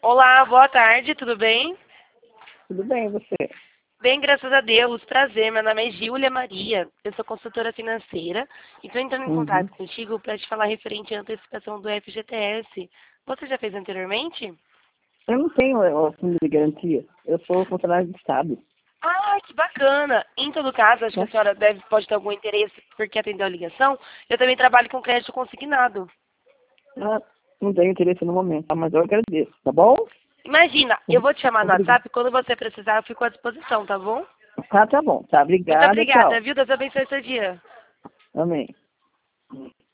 Olá, boa tarde, tudo bem? Tudo bem, você? Bem, graças a Deus, prazer. Meu nome é Júlia Maria, eu sou consultora financeira e estou entrando em Uhum. contato contigo para te falar referente à antecipação do FGTS. Você já fez anteriormente? Eu não tenho o fundo de garantia. Eu sou funcionário do Estado. Ah, que bacana! Em todo caso, acho que a Né? senhora pode ter algum interesse porque atendeu a ligação. Eu também trabalho com crédito consignado. Ah, não tenho interesse no momento, tá? Mas eu agradeço, tá bom? Imagina, eu vou te chamar no Obrigado. WhatsApp, quando você precisar, eu fico à disposição, tá bom? Tá bom. Tá, Muito obrigada, obrigada, tchau. viu? Deus abençoe seu dia. Amém.